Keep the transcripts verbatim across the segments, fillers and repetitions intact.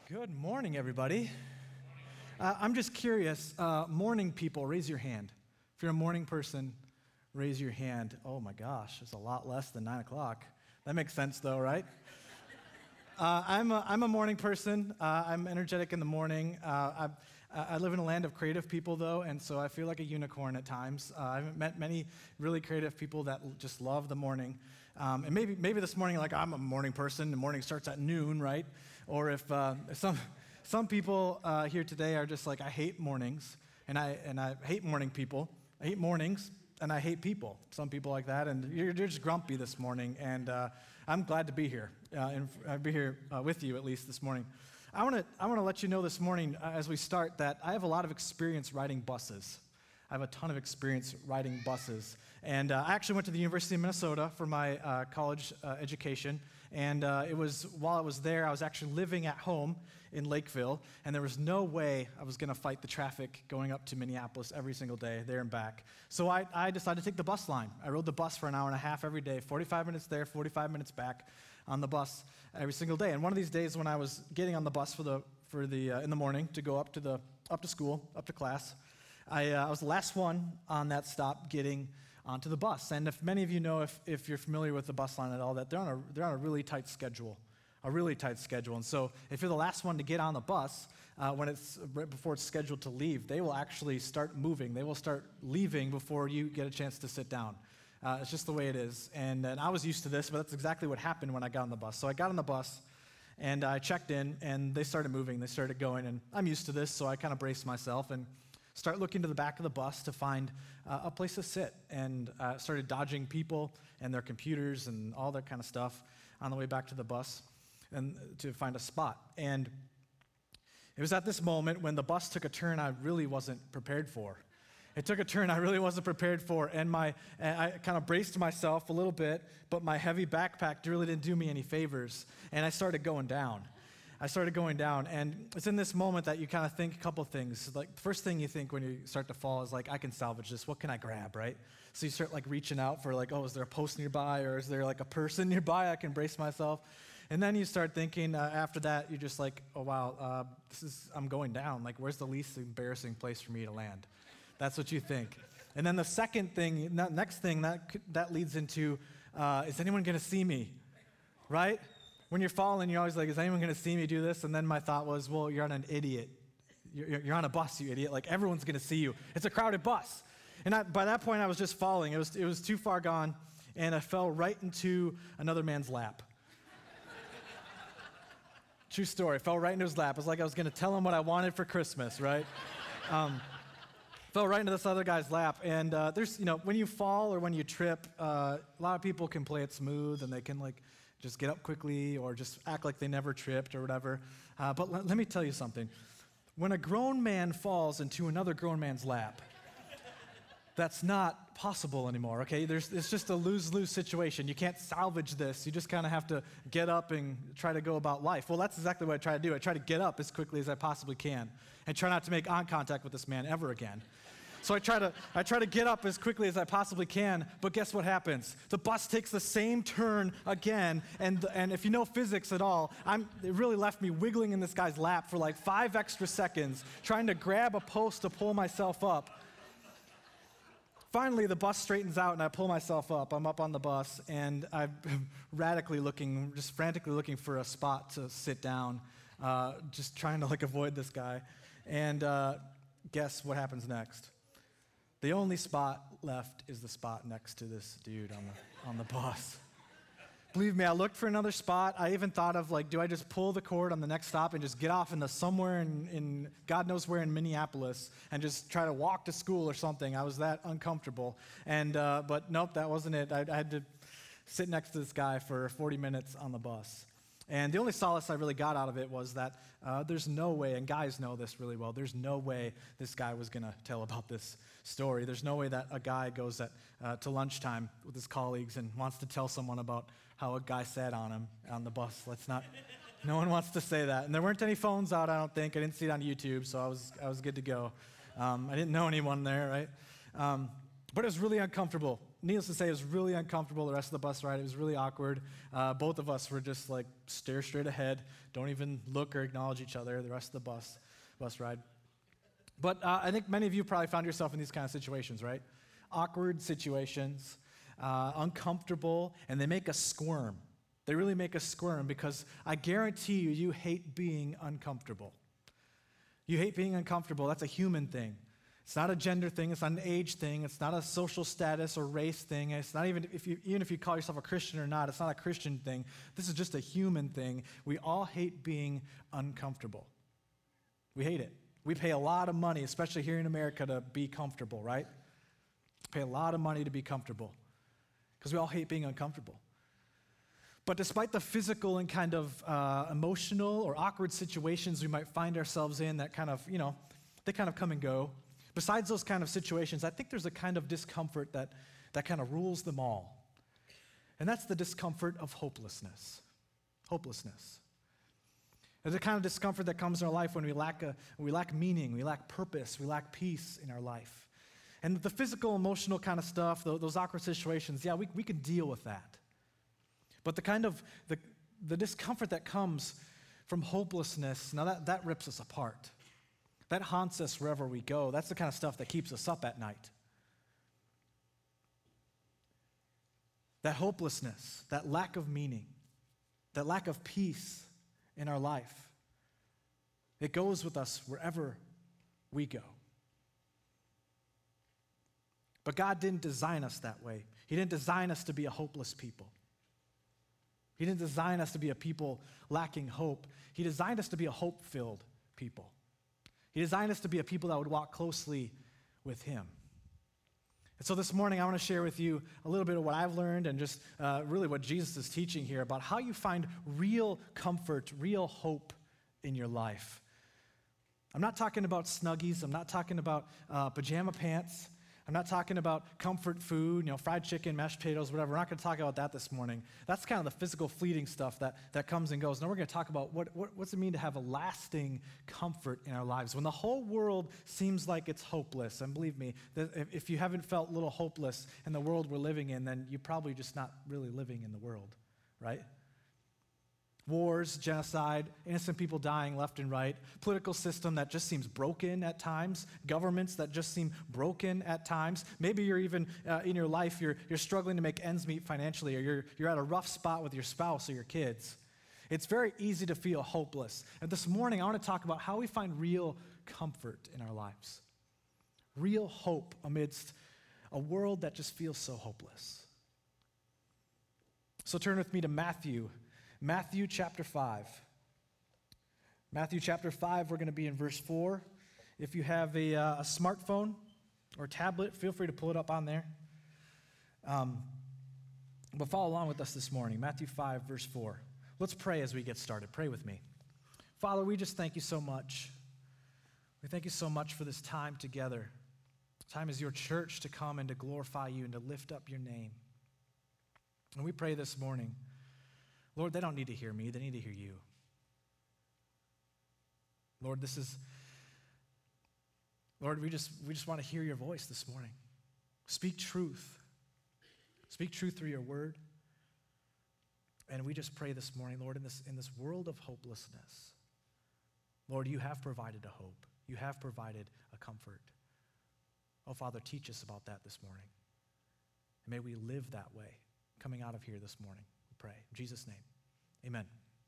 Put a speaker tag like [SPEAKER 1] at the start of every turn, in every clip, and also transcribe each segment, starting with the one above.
[SPEAKER 1] Good morning, everybody. Uh, I'm just curious, uh, morning people, raise your hand. If you're a morning person, raise your hand. Oh my gosh, it's a lot less than nine o'clock. That makes sense though, right? Uh, I'm, a, I'm a morning person. Uh, I'm energetic in the morning. Uh, I, I live in a land of creative people, though, and so I feel like a unicorn at times. Uh, I've met many really creative people that just love the morning. Um, and maybe maybe this morning, like, I'm a morning person. The morning starts at noon, right? Or if uh, some some people uh, here today are just like, I hate mornings, and I and I hate morning people. I hate mornings. And I hate people, some people like that, and you're, you're just grumpy this morning, and uh, I'm glad to be here, uh, and I'll be here uh, with you at least this morning. I want to I want to let you know this morning uh, as we start that I have a lot of experience riding buses. I have a ton of experience riding buses, and uh, I actually went to the University of Minnesota for my uh, college uh, education, and uh, it was while I was there, I was actually living at home in Lakeville, and there was no way I was going to fight the traffic going up to Minneapolis every single day, there and back. So I, I decided to take the bus line. I rode the bus for an hour and a half every day, forty-five minutes there, forty-five minutes back on the bus every single day. And one of these days when I was getting on the bus for the for the uh, in the morning to go up to the up to school, up to class, I, uh, I was the last one on that stop getting onto the bus. And if many of you know, if, if you're familiar with the bus line at all, that they're on a they're on a really tight schedule, a really tight schedule. And so if you're the last one to get on the bus, uh, when it's right before it's scheduled to leave, they will actually start moving. They will start leaving before you get a chance to sit down. Uh, it's just the way it is. And, and I was used to this, but that's exactly what happened when I got on the bus. So I got on the bus, and I checked in, and they started moving. They started going, and I'm used to this, so I kind of braced myself and start looking to the back of the bus to find uh, a place to sit, and uh, started dodging people and their computers and all that kind of stuff on the way back to the bus and to find a spot. And it was at this moment when the bus took a turn I really wasn't prepared for. It took a turn I really wasn't prepared for, and my and I kind of braced myself a little bit, but my heavy backpack really didn't do me any favors, and I started going down. I started going down, and it's in this moment that you kind of think a couple things. Like, the first thing you think when you start to fall is like, I can salvage this. What can I grab, right? So you start like reaching out for like, oh, is there a post nearby, or is there like a person nearby I can brace myself? And then you start thinking uh, after that, you're just like, oh wow, uh, this is I'm going down. Like, where's the least embarrassing place for me to land? That's what you think. And then the second thing, next thing that that leads into, uh, is anyone going to see me, right? When you're falling, you're always like, is anyone going to see me do this? And then my thought was, well, you're on an idiot. You're, you're on a bus, you idiot. Like, everyone's going to see you. It's a crowded bus. And I, by that point, I was just falling. It was, it was too far gone, and I fell right into another man's lap. True story. I fell right into his lap. It was like I was going to tell him what I wanted for Christmas, right? Um, fell right into this other guy's lap. And uh, there's, you know, when you fall or when you trip, uh, a lot of people can play it smooth, and they can, like, just get up quickly or just act like they never tripped or whatever. Uh, but let, let me tell you something. When a grown man falls into another grown man's lap, that's not possible anymore, okay? There's, it's just a lose-lose situation. You can't salvage this. You just kind of have to get up and try to go about life. Well, that's exactly what I try to do. I try to get up as quickly as I possibly can and try not to make eye contact with this man ever again. So I try to I try to get up as quickly as I possibly can, but guess what happens? The bus takes the same turn again, and and if you know physics at all, I'm it really left me wiggling in this guy's lap for like five extra seconds, trying to grab a post to pull myself up. Finally, the bus straightens out, and I pull myself up. I'm up on the bus, and I'm radically looking, just frantically looking for a spot to sit down, uh, just trying to like avoid this guy. And uh, guess what happens next? The only spot left is the spot next to this dude on the on the bus. Believe me, I looked for another spot. I even thought of, like, do I just pull the cord on the next stop and just get off into somewhere in, in God knows where in Minneapolis and just try to walk to school or something. I was that uncomfortable. And uh, but nope, that wasn't it. I, I had to sit next to this guy for forty minutes on the bus. And the only solace I really got out of it was that uh, there's no way, and guys know this really well, there's no way this guy was going to tell about this story. There's no way that a guy goes at, uh, to lunchtime with his colleagues and wants to tell someone about how a guy sat on him on the bus. Let's not, no one wants to say that. And there weren't any phones out, I don't think. I didn't see it on YouTube, so I was I was good to go. Um, I didn't know anyone there, right? Um, but it was really uncomfortable. Needless to say, it was really uncomfortable the rest of the bus ride. It was really awkward. Uh, both of us were just like, stare straight ahead, don't even look or acknowledge each other the rest of the bus, bus ride. But uh, I think many of you probably found yourself in these kind of situations, right? Awkward situations, uh, uncomfortable, and they make us squirm. They really make us squirm because I guarantee you, you hate being uncomfortable. You hate being uncomfortable. That's a human thing. It's not a gender thing. It's not an age thing. It's not a social status or race thing. It's not even if you, even if you call yourself a Christian or not, it's not a Christian thing. This is just a human thing. We all hate being uncomfortable. We hate it. We pay a lot of money, especially here in America, to be comfortable, right? Pay a lot of money to be comfortable because we all hate being uncomfortable. But despite the physical and kind of uh, emotional or awkward situations we might find ourselves in that kind of, you know, they kind of come and go, besides those kind of situations, I think there's a kind of discomfort that, that kind of rules them all. And that's the discomfort of hopelessness. Hopelessness. There's a kind of discomfort that comes in our life when we lack a, we lack meaning, we lack purpose, we lack peace in our life. And the physical, emotional kind of stuff, those awkward situations, yeah, we, we can deal with that. But the kind of, the, the discomfort that comes from hopelessness, now that, that rips us apart. That haunts us wherever we go. That's the kind of stuff that keeps us up at night. That hopelessness, that lack of meaning, that lack of peace in our life, it goes with us wherever we go. But God didn't design us that way. He didn't design us to be a hopeless people. He didn't design us to be a people lacking hope. He designed us to be a hope-filled people. He designed us to be a people that would walk closely with Him. And so this morning, I want to share with you a little bit of what I've learned and just uh, really what Jesus is teaching here about how you find real comfort, real hope in your life. I'm not talking about Snuggies. I'm not talking about uh, pajama pants. I'm not talking about comfort food, you know, fried chicken, mashed potatoes, whatever. We're not going to talk about that this morning. That's kind of the physical, fleeting stuff that, that comes and goes. Now we're going to talk about what, what what's it mean to have a lasting comfort in our lives. When the whole world seems like it's hopeless, and believe me, if you haven't felt a little hopeless in the world we're living in, then you're probably just not really living in the world, right? Wars, genocide, innocent people dying left and right, political system that just seems broken at times, governments that just seem broken at times. Maybe you're even, uh, in your life, you're, you're struggling to make ends meet financially, or you're, you're at a rough spot with your spouse or your kids. It's very easy to feel hopeless. And this morning, I want to talk about how we find real comfort in our lives, real hope amidst a world that just feels so hopeless. So turn with me to Matthew Matthew chapter five. Matthew chapter five, we're going to be in verse four. If you have a, uh, a smartphone or tablet, feel free to pull it up on there. Um, but follow along with us this morning. Matthew five, verse four. Let's pray as we get started. Pray with me. Father, we just thank you so much. We thank you so much for this time together. Time as your church to come and to glorify you and to lift up your name. And we pray this morning, Lord, they don't need to hear me. They need to hear you. Lord, this is, Lord, we just we just want to hear your voice this morning. Speak truth. Speak truth through your word. And we just pray this morning, Lord, in this, in this world of hopelessness, Lord, you have provided a hope. You have provided a comfort. Oh, Father, teach us about that this morning. And may we live that way coming out of here this morning. Pray. In Jesus' name, amen.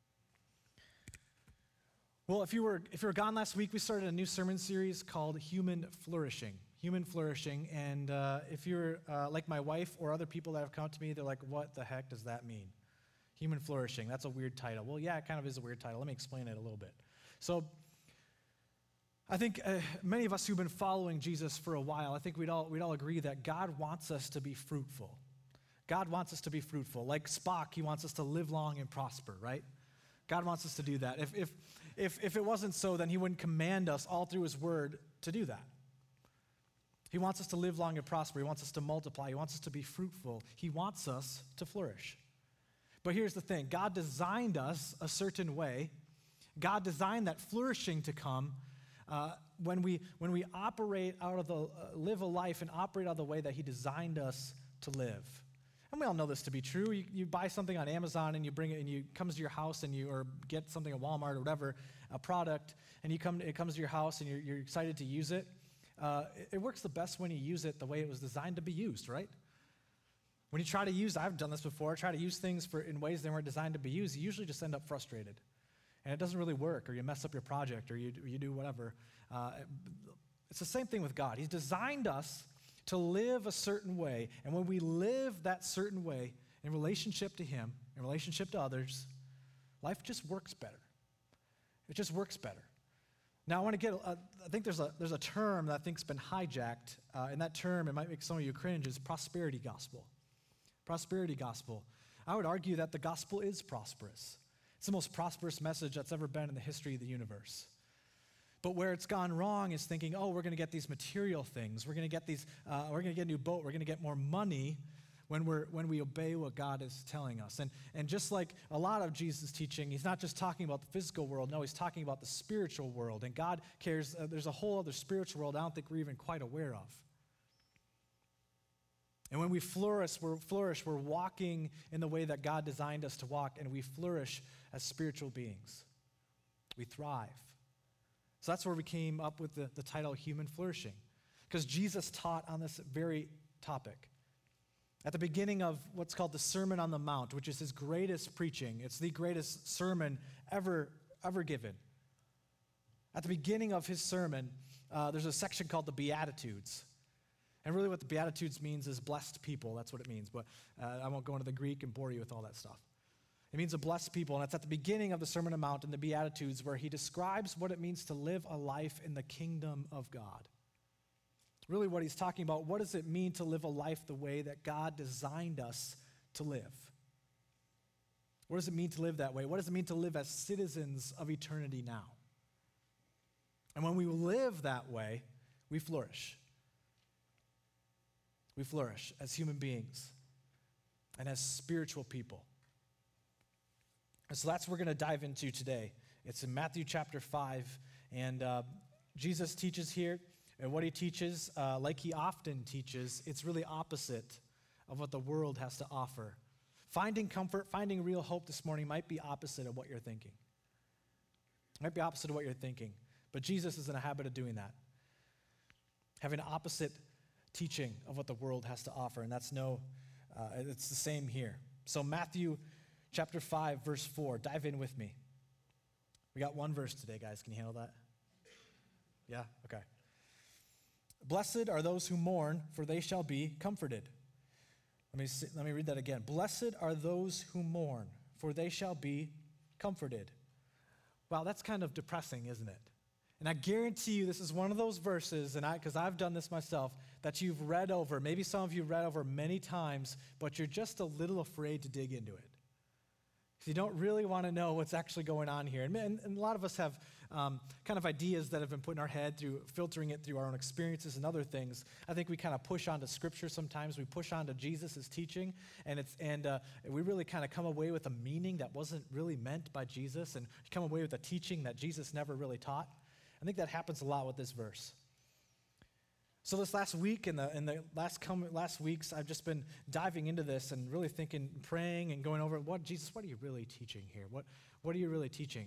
[SPEAKER 1] Well, if you were if you were gone last week, we started a new sermon series called Human Flourishing. Human Flourishing. And uh, if you're uh, like my wife or other people that have come to me, they're like, what the heck does that mean? Human Flourishing. That's a weird title. Well, yeah, it kind of is a weird title. Let me explain it a little bit. So I think uh, many of us who've been following Jesus for a while, I think we'd all we'd all agree that God wants us to be fruitful. God wants us to be fruitful. Like Spock, he wants us to live long and prosper, right? God wants us to do that. If, if, if, if it wasn't so, then he wouldn't command us all through his word to do that. He wants us to live long and prosper. He wants us to multiply. He wants us to be fruitful. He wants us to flourish. But here's the thing. God designed us a certain way. God designed that flourishing to come uh, when we when we operate out of the, uh, live a life and operate out of the way that he designed us to live. And we all know this to be true. You, you buy something on Amazon and you bring it and you comes to your house and you or get something at Walmart or whatever, a product, and you come it comes to your house and you're, you're excited to use it. Uh, it. It works the best when you use it the way it was designed to be used, right? When you try to use, I've done this before, try to use things for in ways they weren't designed to be used, you usually just end up frustrated. And it doesn't really work, or you mess up your project, or you, you do whatever. Uh, it's the same thing with God. He's designed us to live a certain way, and when we live that certain way in relationship to Him, in relationship to others, life just works better. It just works better. Now, I want to get, a, I think there's a, there's a term that I think's been hijacked, uh, and that term, it might make some of you cringe, is prosperity gospel. Prosperity gospel. I would argue that the gospel is prosperous. It's the most prosperous message that's ever been in the history of the universe. But where it's gone wrong is thinking, oh, we're going to get these material things. We're going to get these. Uh, we're going to get a new boat. We're going to get more money when we're when we obey what God is telling us. And and just like a lot of Jesus' teaching, he's not just talking about the physical world. No, he's talking about the spiritual world. And God cares. Uh, there's a whole other spiritual world I don't think we're even quite aware of. And when we flourish, we're flourish. We're walking in the way that God designed us to walk, and we flourish as spiritual beings. We thrive. So that's where we came up with the, the title Human Flourishing, because Jesus taught on this very topic. At the beginning of what's called the Sermon on the Mount, which is his greatest preaching, it's the greatest sermon ever, ever given. At the beginning of his sermon, uh, there's a section called the Beatitudes. And really what the Beatitudes means is blessed people. That's what it means, but uh, I won't go into the Greek and bore you with all that stuff. It means a blessed people, and it's at the beginning of the Sermon on the Mount in the Beatitudes where he describes what it means to live a life in the kingdom of God. Really what he's talking about, what does it mean to live a life the way that God designed us to live? What does it mean to live that way? What does it mean to live as citizens of eternity now? And when we live that way, we flourish. We flourish as human beings and as spiritual people. And so that's what we're going to dive into today. It's in Matthew chapter five, and uh, Jesus teaches here, and what he teaches, uh, like he often teaches, it's really opposite of what the world has to offer. Finding comfort, finding real hope this morning might be opposite of what you're thinking. It might be opposite of what you're thinking, but Jesus is in a habit of doing that. Having an opposite teaching of what the world has to offer, and that's no, uh, it's the same here. So Matthew chapter five, verse four, dive in with me. We got one verse today, guys. Can you handle that? Yeah? Okay. Blessed are those who mourn, for they shall be comforted. Let me see, let me read that again. Blessed are those who mourn, for they shall be comforted. Wow, that's kind of depressing, isn't it? And I guarantee you this is one of those verses, and I, because I've done this myself, that you've read over. Maybe some of you read over many times, but you're just a little afraid to dig into it. Because you don't really want to know what's actually going on here. And, and, and a lot of us have um, kind of ideas that have been put in our head through filtering it through our own experiences and other things. I think we kind of push onto Scripture sometimes. We push onto Jesus' teaching, and it's and uh, we really kind of come away with a meaning that wasn't really meant by Jesus, and come away with a teaching that Jesus never really taught. I think that happens a lot with this verse. So this last week and the in the last com- last weeks, I've just been diving into this and really thinking, praying and going over what Jesus, what are you really teaching here? What what are you really teaching?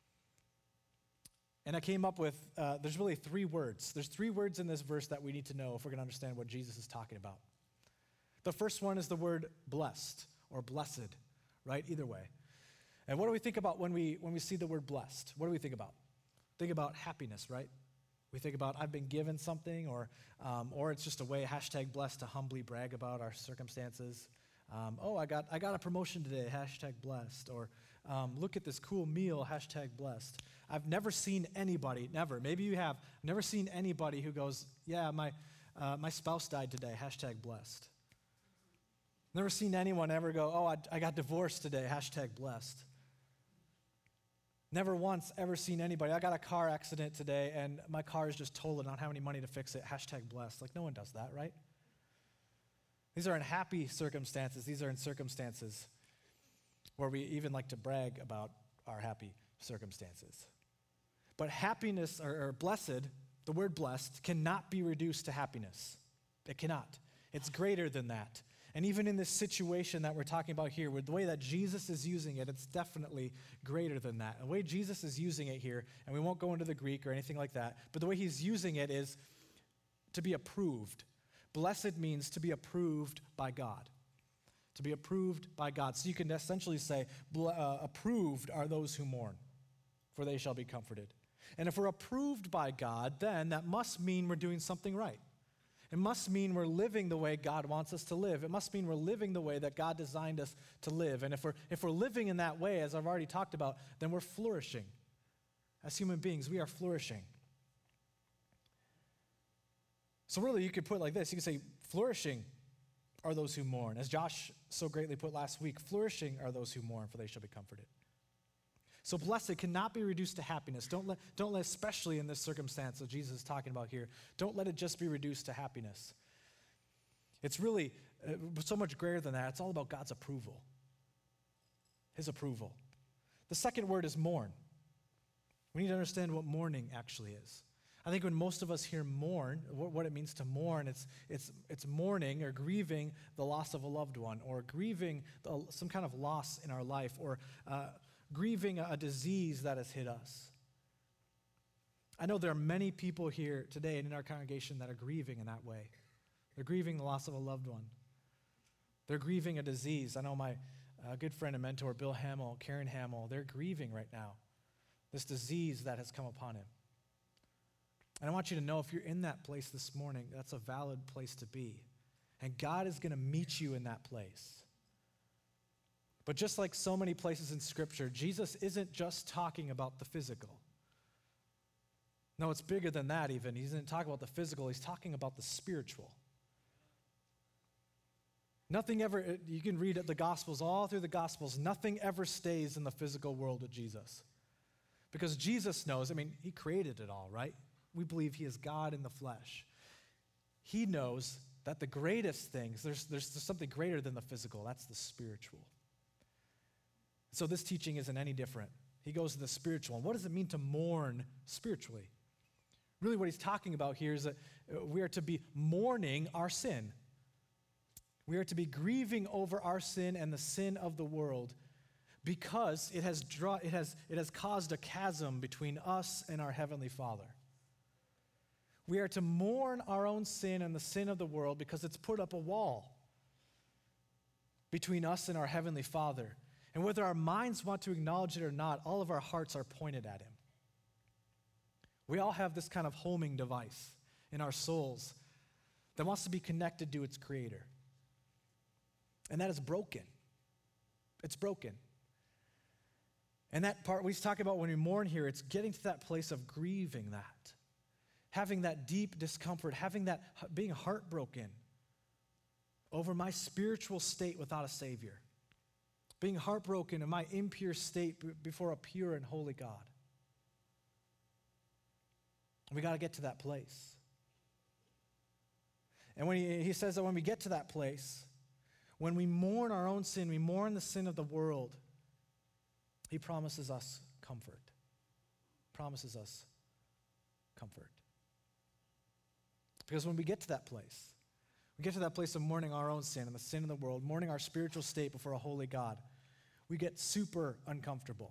[SPEAKER 1] And I came up with uh, there's really three words. There's three words in this verse that we need to know if we're going to understand what Jesus is talking about. The first one is the word blessed or blessed, right? Either way. And what do we think about when we when we see the word blessed? What do we think about? Think about happiness, right? We think about I've been given something, or um, or it's just a way, hashtag blessed, to humbly brag about our circumstances. Um, oh, I got I got a promotion today, hashtag blessed. Or um, look at this cool meal, hashtag blessed. I've never seen anybody, never, maybe you have, never seen anybody who goes, yeah, my uh, my spouse died today, hashtag blessed. Never seen anyone ever go, oh, I, I got divorced today, hashtag blessed. Never once ever seen anybody, I got a car accident today and my car is just totaled and I don't have any money to fix it, hashtag blessed. Like, no one does that, right? These are in happy circumstances. These are in circumstances where we even like to brag about our happy circumstances. But happiness, or, or blessed, the word blessed, cannot be reduced to happiness. It cannot. It's greater than that. And even in this situation that we're talking about here, with the way that Jesus is using it, it's definitely greater than that. The way Jesus is using it here, and we won't go into the Greek or anything like that, but the way he's using it is to be approved. Blessed means to be approved by God. To be approved by God. So you can essentially say, uh, approved are those who mourn, for they shall be comforted. And if we're approved by God, then that must mean we're doing something right. It must mean we're living the way God wants us to live. It must mean we're living the way that God designed us to live. And if we're, if we're living in that way, as I've already talked about, then we're flourishing. As human beings, we are flourishing. So really, you could put it like this. You could say, flourishing are those who mourn. As Josh so greatly put last week, flourishing are those who mourn, for they shall be comforted. So blessed cannot be reduced to happiness. Don't let, don't let, especially in this circumstance that Jesus is talking about here, don't let it just be reduced to happiness. It's really uh, so much greater than that. It's all about God's approval, his approval. The second word is mourn. We need to understand what mourning actually is. I think when most of us hear mourn, what, what it means to mourn, it's, it's, it's mourning or grieving the loss of a loved one, or grieving the, some kind of loss in our life, or uh, grieving a disease that has hit us. I know there are many people here today and in our congregation that are grieving in that way. They're grieving the loss of a loved one. They're grieving a disease. I know my uh, good friend and mentor, Bill Hamill, Karen Hamill, they're grieving right now this disease that has come upon him. And I want you to know, if you're in that place this morning, that's a valid place to be. And God is going to meet you in that place. But just like so many places in Scripture, Jesus isn't just talking about the physical. No, it's bigger than that even. He doesn't talk about the physical. He's talking about the spiritual. Nothing ever, you can read the Gospels, all through the Gospels, nothing ever stays in the physical world with Jesus. Because Jesus knows, I mean, he created it all, right? We believe he is God in the flesh. He knows that the greatest things, there's, there's something greater than the physical. That's the spiritual. So this teaching isn't any different. He goes to the spiritual. And what does it mean to mourn spiritually? Really what he's talking about here is that we are to be mourning our sin. We are to be grieving over our sin and the sin of the world, because it has, draw, it has, it has caused a chasm between us and our Heavenly Father. We are to mourn our own sin and the sin of the world because it's put up a wall between us and our Heavenly Father. And whether our minds want to acknowledge it or not, all of our hearts are pointed at him. We all have this kind of homing device in our souls that wants to be connected to its creator. And that is broken. It's broken. And that part we talk about when we mourn here, it's getting to that place of grieving that. Having that deep discomfort, having that, being heartbroken over my spiritual state without a Savior. Being heartbroken in my impure state before a pure and holy God. We got to get to that place. And when he, he says that when we get to that place, when we mourn our own sin, we mourn the sin of the world, he promises us comfort. Promises us comfort. Because when we get to that place, we get to that place of mourning our own sin and the sin of the world, mourning our spiritual state before a holy God, we get super uncomfortable.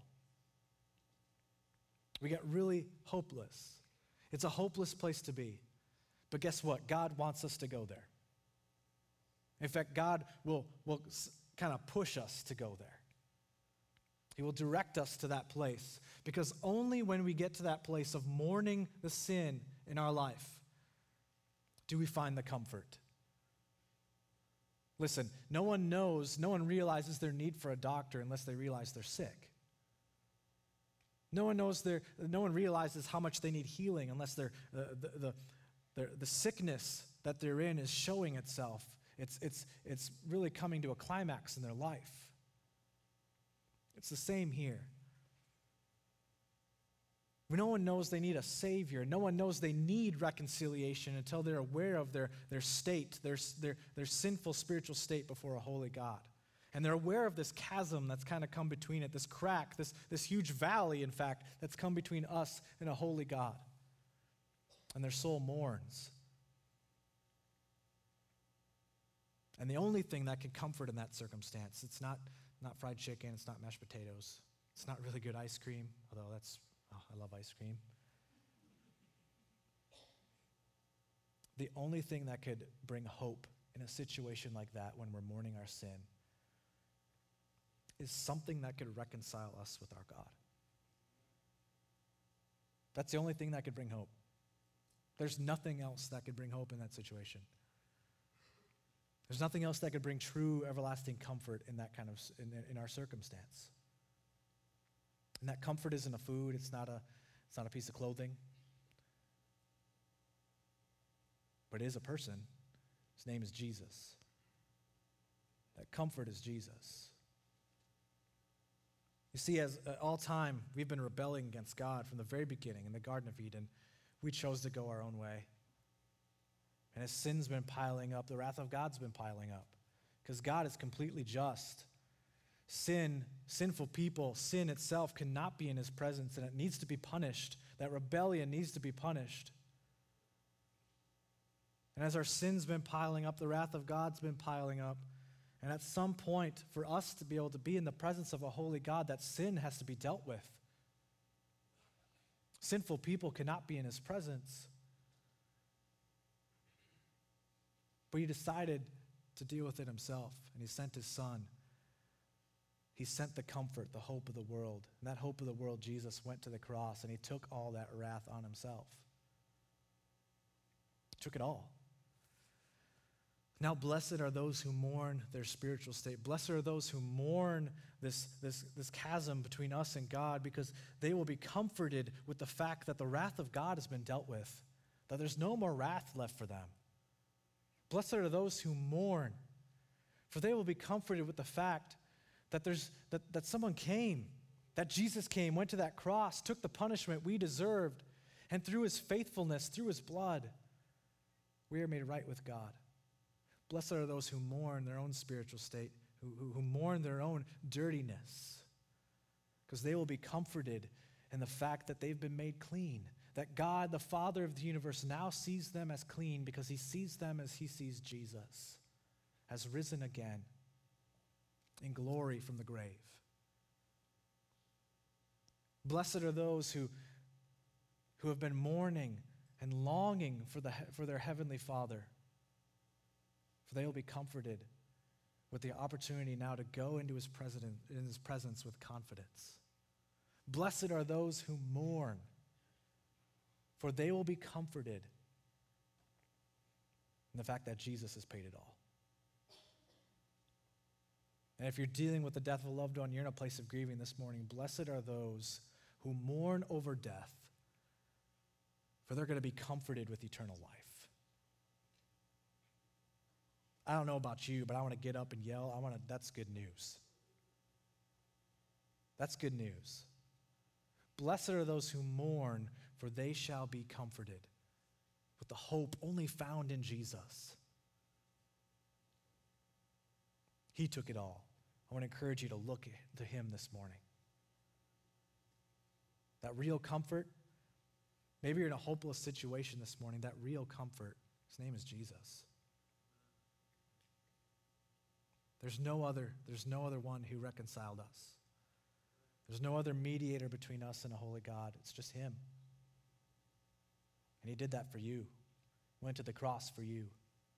[SPEAKER 1] We get really hopeless. It's a hopeless place to be. But guess what? God wants us to go there. In fact, God will, will kind of push us to go there. He will direct us to that place, because only when we get to that place of mourning the sin in our life do we find the comfort. Listen, no one knows, no one realizes their need for a doctor unless they realize they're sick. No one knows their, no one realizes how much they need healing unless they're, uh, the, the, the, the sickness that they're in is showing itself. It's, it's, it's really coming to a climax in their life. It's the same here. No one knows they need a Savior. No one knows they need reconciliation until they're aware of their, their state, their, their, their sinful spiritual state before a holy God. And they're aware of this chasm that's kind of come between it, this crack, this, this huge valley, in fact, that's come between us and a holy God. And their soul mourns. And the only thing that can comfort in that circumstance, it's not, not fried chicken, it's not mashed potatoes, it's not really good ice cream, although that's, oh, I love ice cream. The only thing that could bring hope in a situation like that when we're mourning our sin is something that could reconcile us with our God. That's the only thing that could bring hope. There's nothing else that could bring hope in that situation. There's nothing else that could bring true, everlasting comfort in that kind of, in, in our circumstance. And that comfort isn't a food, it's not a, it's not a piece of clothing. But it is a person. His name is Jesus. That comfort is Jesus. You see, as uh, all time, we've been rebelling against God from the very beginning. In the Garden of Eden, we chose to go our own way. And as sin's been piling up, the wrath of God's been piling up. Because God is completely just. Sin, sinful people, sin itself cannot be in his presence, and it needs to be punished. That rebellion needs to be punished. And as our sin's been piling up, the wrath of God's been piling up. And at some point, for us to be able to be in the presence of a holy God, that sin has to be dealt with. Sinful people cannot be in his presence. But he decided to deal with it himself, and he sent his son. He sent the comfort, the hope of the world. And that hope of the world, Jesus, went to the cross, and he took all that wrath on himself. Took it all. Now, blessed are those who mourn their spiritual state. Blessed are those who mourn this, this, this chasm between us and God, because they will be comforted with the fact that the wrath of God has been dealt with, that there's no more wrath left for them. Blessed are those who mourn, for they will be comforted with the fact that, there's, that, that someone came, that Jesus came, went to that cross, took the punishment we deserved, and through his faithfulness, through his blood, we are made right with God. Blessed are those who mourn their own spiritual state, who, who, who mourn their own dirtiness, because they will be comforted in the fact that they've been made clean, that God, the Father of the universe, now sees them as clean because he sees them as he sees Jesus, as risen again in glory from the grave. Blessed are those who, who have been mourning and longing for, the, for their heavenly Father, for they will be comforted with the opportunity now to go into his, president, in his presence with confidence. Blessed are those who mourn, for they will be comforted in the fact that Jesus has paid it all. And if you're dealing with the death of a loved one, you're in a place of grieving this morning, blessed are those who mourn over death, for they're going to be comforted with eternal life. I don't know about you, but I want to get up and yell. I want to, that's good news. That's good news. Blessed are those who mourn, for they shall be comforted with the hope only found in Jesus. He took it all. I want to encourage you to look to him this morning. That real comfort, maybe you're in a hopeless situation this morning, that real comfort, his name is Jesus. There's no other, there's no other one who reconciled us. There's no other mediator between us and a holy God. It's just him. And he did that for you. Went to the cross for you.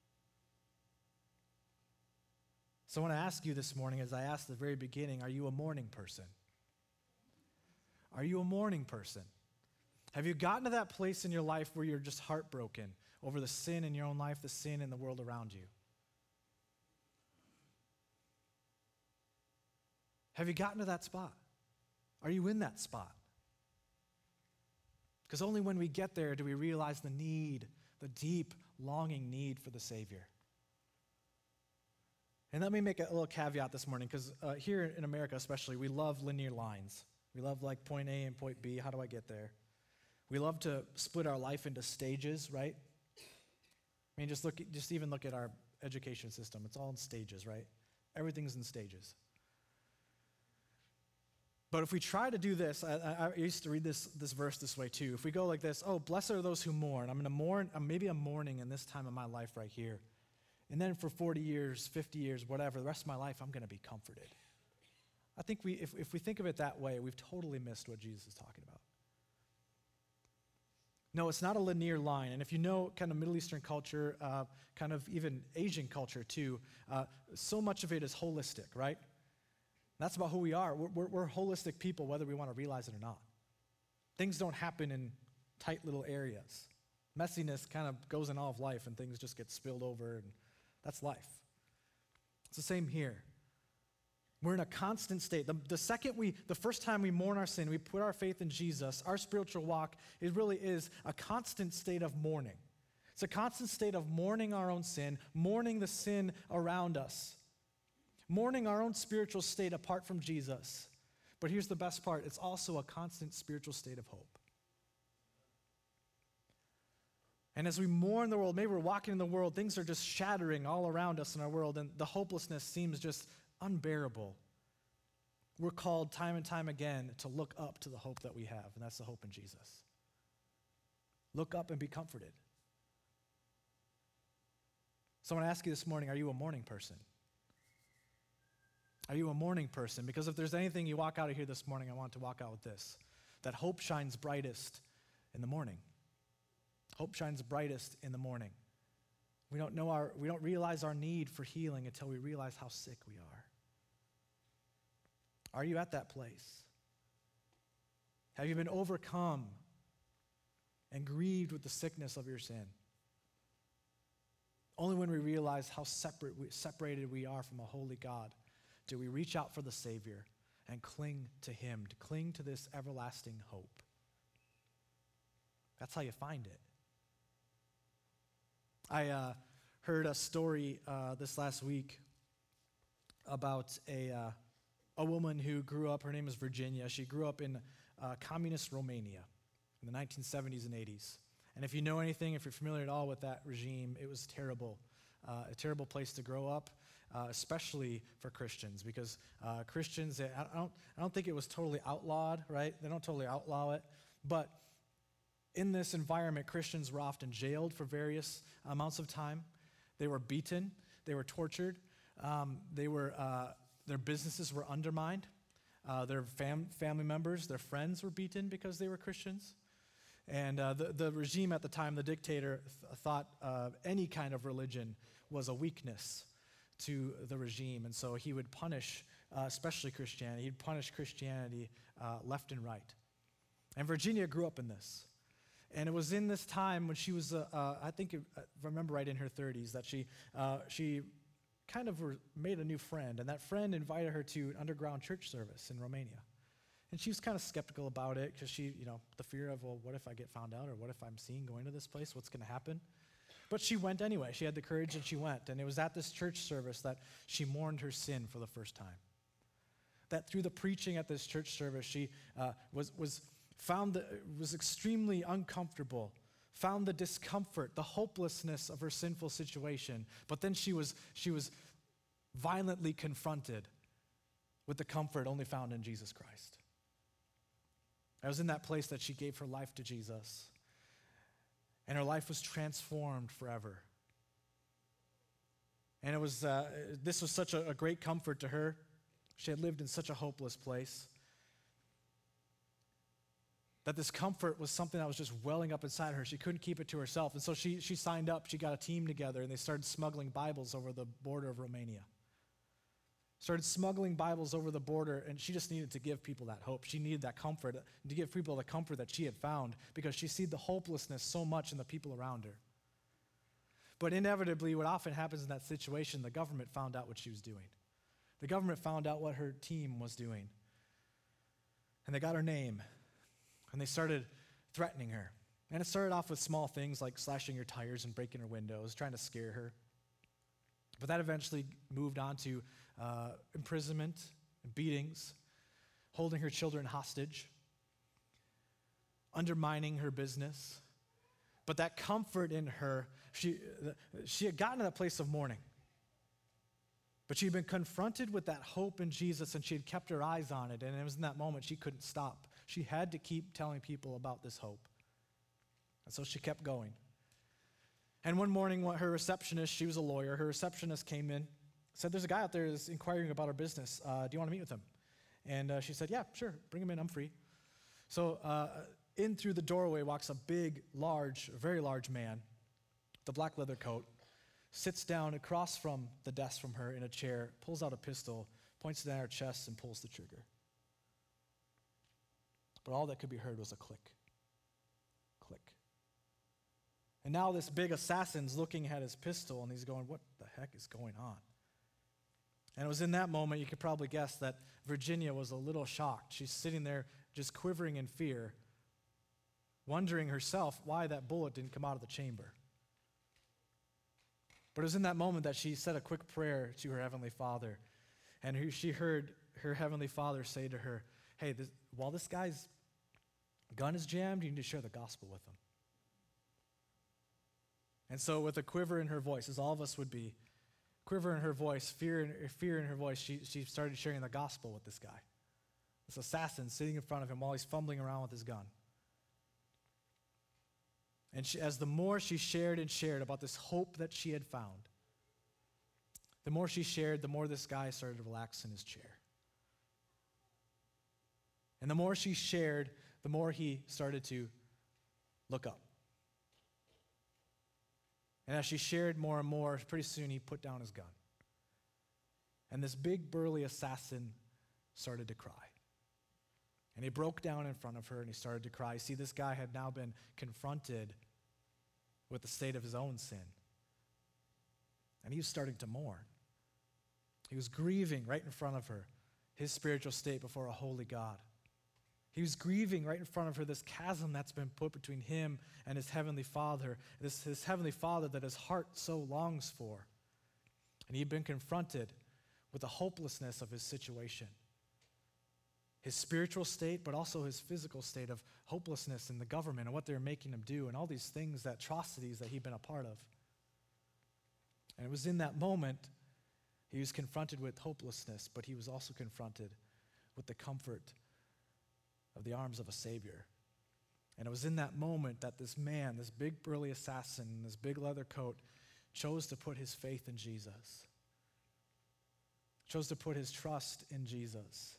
[SPEAKER 1] So I want to ask you this morning, as I asked at the very beginning, are you a mourning person? Are you a mourning person? Have you gotten to that place in your life where you're just heartbroken over the sin in your own life, the sin in the world around you? Have you gotten to that spot? Are you in that spot? Because only when we get there do we realize the need, the deep, longing need for the Savior. And let me make a little caveat this morning, because uh, here in America especially, we love linear lines. We love like point A and point B. How do I get there? We love to split our life into stages, right? I mean, just look, just even look at our education system. It's all in stages, right? Everything's in stages. But if we try to do this, I, I used to read this, this verse this way too. If we go like this, oh, blessed are those who mourn. I'm going to mourn, maybe I'm mourning in this time of my life right here. And then for forty years, fifty years, whatever, the rest of my life, I'm going to be comforted. I think we, if, if we think of it that way, we've totally missed what Jesus is talking about. No, it's not a linear line. And if you know kind of Middle Eastern culture, uh, kind of even Asian culture too, uh, so much of it is holistic, right? That's about who we are. We're, we're, we're holistic people, whether we want to realize it or not. Things don't happen in tight little areas. Messiness kind of goes in all of life, and things just get spilled over, and that's life. It's the same here. We're in a constant state. The, the second we, the first time we mourn our sin, we put our faith in Jesus, our spiritual walk, it really is a constant state of mourning. It's a constant state of mourning our own sin, mourning the sin around us, mourning our own spiritual state apart from Jesus. But here's the best part. It's also a constant spiritual state of hope. And as we mourn the world, maybe we're walking in the world, things are just shattering all around us in our world, and the hopelessness seems just unbearable. We're called time and time again to look up to the hope that we have, and that's the hope in Jesus. Look up and be comforted. So I want to ask you this morning, are you a mourning person? Are you a mourning person? Because if there's anything you walk out of here this morning, I want to walk out with this, that hope shines brightest in the morning. Hope shines brightest in the morning. We don't know our, we don't realize our need for healing until we realize how sick we are. Are you at that place? Have you been overcome and grieved with the sickness of your sin? Only when we realize how separate we, separated we are from a holy God do we reach out for the Savior and cling to Him, to cling to this everlasting hope. That's how you find it. I uh, heard a story uh, this last week about a uh, a woman who grew up. Her name is Virginia. She grew up in uh, communist Romania in the nineteen seventies and eighties. And if you know anything, if you're familiar at all with that regime, it was terrible, uh, a terrible place to grow up, uh, especially for Christians, because uh, Christians, I don't, I don't think it was totally outlawed, right? They don't totally outlaw it, but in this environment, Christians were often jailed for various amounts of time. They were beaten. They were tortured. Um, they were, uh, their businesses were undermined. Uh, their fam- family members, their friends were beaten because they were Christians. And uh, the, the regime at the time, the dictator, th- thought uh, any kind of religion was a weakness to the regime. And so he would punish, uh, especially Christianity. He'd punish Christianity uh, left and right. And Virginia grew up in this. And it was in this time when she was, uh, uh, I think, if I remember right, in her thirties, that she uh, she kind of re- made a new friend. And that friend invited her to an underground church service in Romania. And she was kind of skeptical about it because she, you know, the fear of, well, what if I get found out, or what if I'm seen going to this place? What's going to happen? But she went anyway. She had the courage and she went. And it was at this church service that she mourned her sin for the first time. That through the preaching at this church service, she uh, was was found that was extremely uncomfortable, found the discomfort, the hopelessness of her sinful situation. But then she was she was violently confronted with the comfort only found in Jesus Christ. I was in that place that she gave her life to Jesus, and her life was transformed forever. And it was uh, this was such a, a great comfort to her. She had lived in such a hopeless place that this comfort was something that was just welling up inside her. She couldn't keep it to herself. And so she she signed up. She got a team together, and they started smuggling Bibles over the border of Romania. Started smuggling Bibles over the border, and she just needed to give people that hope. She needed that comfort, to give people the comfort that she had found, because she see the hopelessness so much in the people around her. But inevitably, what often happens in that situation, the government found out what she was doing. The government found out what her team was doing. And they got her name, and they started threatening her. And it started off with small things like slashing her tires and breaking her windows, trying to scare her. But that eventually moved on to uh, imprisonment, beatings, holding her children hostage, undermining her business. But that comfort in her, she, she had gotten to that place of mourning. But she had been confronted with that hope in Jesus, and she had kept her eyes on it. And it was in that moment she couldn't stop. She had to keep telling people about this hope. And so she kept going. And one morning, what her receptionist, she was a lawyer, her receptionist came in, said, there's a guy out there that's inquiring about our business. Uh, do you want to meet with him? And uh, she said, yeah, sure, bring him in, I'm free. So uh, in through the doorway walks a big, large, very large man, the black leather coat, sits down across from the desk from her in a chair, pulls out a pistol, points it at her chest, and pulls the trigger. But all that could be heard was a click, click. And now this big assassin's looking at his pistol, and he's going, what the heck is going on? And it was in that moment, you could probably guess, that Virginia was a little shocked. She's sitting there just quivering in fear, wondering herself why that bullet didn't come out of the chamber. But it was in that moment that she said a quick prayer to her Heavenly Father. And she heard her Heavenly Father say to her, hey, this, while this guy's gun is jammed, you need to share the gospel with him. And so with a quiver in her voice, as all of us would be, quiver in her voice, fear in, fear in her voice, she, she started sharing the gospel with this guy, this assassin sitting in front of him while he's fumbling around with his gun. And she, as the more she shared and shared about this hope that she had found, the more she shared, the more this guy started to relax in his chair. And the more she shared, the more he started to look up. And as she shared more and more, pretty soon he put down his gun. And this big burly assassin started to cry. And he broke down in front of her and he started to cry. See, this guy had now been confronted with the state of his own sin. And he was starting to mourn. He was grieving right in front of her, his spiritual state before a holy God. He was grieving right in front of her this chasm that's been put between him and his Heavenly Father, this his Heavenly Father that his heart so longs for. And he'd been confronted with the hopelessness of his situation. His spiritual state, but also his physical state of hopelessness in the government and what they were making him do and all these things, that atrocities that he'd been a part of. And it was in that moment he was confronted with hopelessness, but he was also confronted with the comfort of the arms of a Savior. And it was in that moment that this man, this big burly assassin in this big leather coat, chose to put his faith in Jesus, chose to put his trust in Jesus.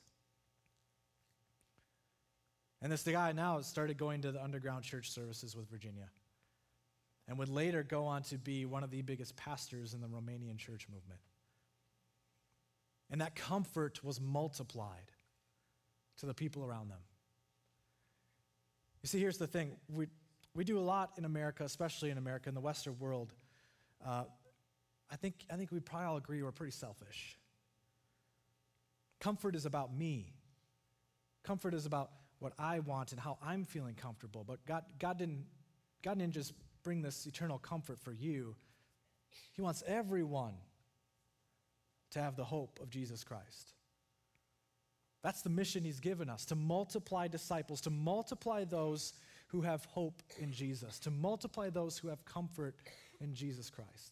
[SPEAKER 1] And this guy now started going to the underground church services with Virginia and would later go on to be one of the biggest pastors in the Romanian church movement. And that comfort was multiplied to the people around them. You see, here's the thing. We, we do a lot in America, especially in America, in the Western world. Uh, I think, I think we probably all agree we're pretty selfish. Comfort is about me. Comfort is about what I want and how I'm feeling comfortable. But God, God didn't, God didn't just bring this eternal comfort for you. He wants everyone to have the hope of Jesus Christ. That's the mission he's given us, to multiply disciples, to multiply those who have hope in Jesus, to multiply those who have comfort in Jesus Christ.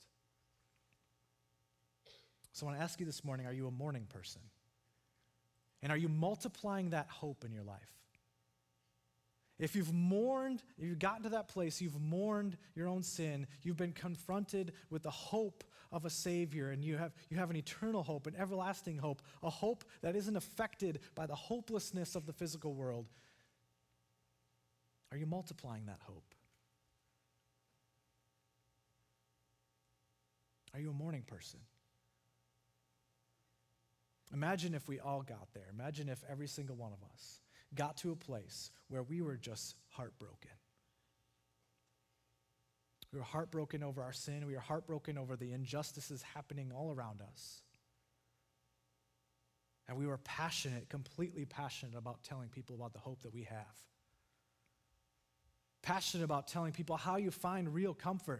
[SPEAKER 1] So I want to ask you this morning, are you a morning person? And are you multiplying that hope in your life? If you've mourned, if you've gotten to that place, you've mourned your own sin, you've been confronted with the hope of a Savior, and you have, you have an eternal hope, an everlasting hope, a hope that isn't affected by the hopelessness of the physical world. Are you multiplying that hope? Are you a morning person? Imagine if we all got there. Imagine if every single one of us got to a place where we were just heartbroken. We were heartbroken over our sin. We were heartbroken over the injustices happening all around us. And we were passionate, completely passionate about telling people about the hope that we have. Passionate about telling people how you find real comfort.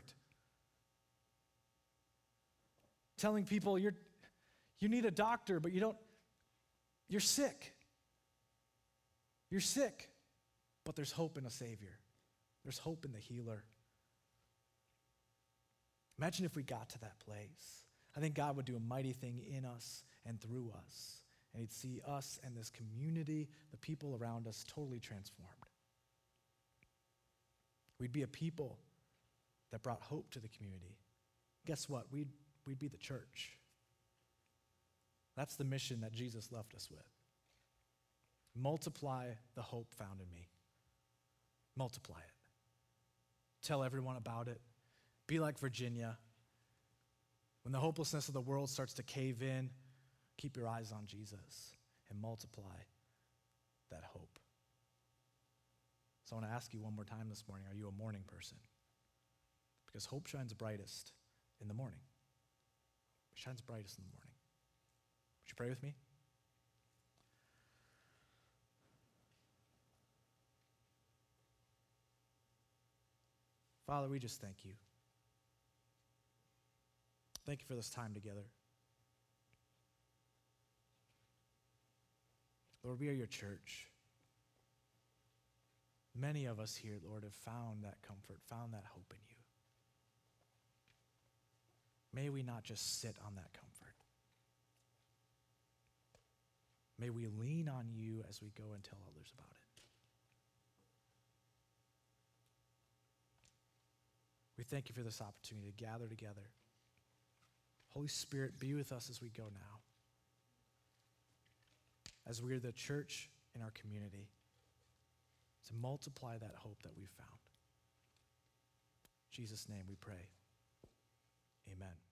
[SPEAKER 1] Telling people you're, you need a doctor, but you don't, you're sick. You're sick, but there's hope in a Savior. There's hope in the healer. Imagine if we got to that place. I think God would do a mighty thing in us and through us. And he'd see us and this community, the people around us, totally transformed. We'd be a people that brought hope to the community, guess what? We'd, we'd be the church. That's the mission that Jesus left us with. Multiply the hope found in me. Multiply it. Tell everyone about it. Be like Virginia. When the hopelessness of the world starts to cave in, keep your eyes on Jesus and multiply that hope. So I want to ask you one more time this morning, are you a morning person? Because hope shines brightest in the morning. It shines brightest in the morning. Would you pray with me? Father, we just thank you. Thank you for this time together. Lord, we are your church. Many of us here, Lord, have found that comfort, found that hope in you. May we not just sit on that comfort. May we lean on you as we go and tell others about it. We thank you for this opportunity to gather together. Holy Spirit, be with us as we go now. As we are the church in our community, to multiply that hope that we've found. In Jesus' name we pray. Amen.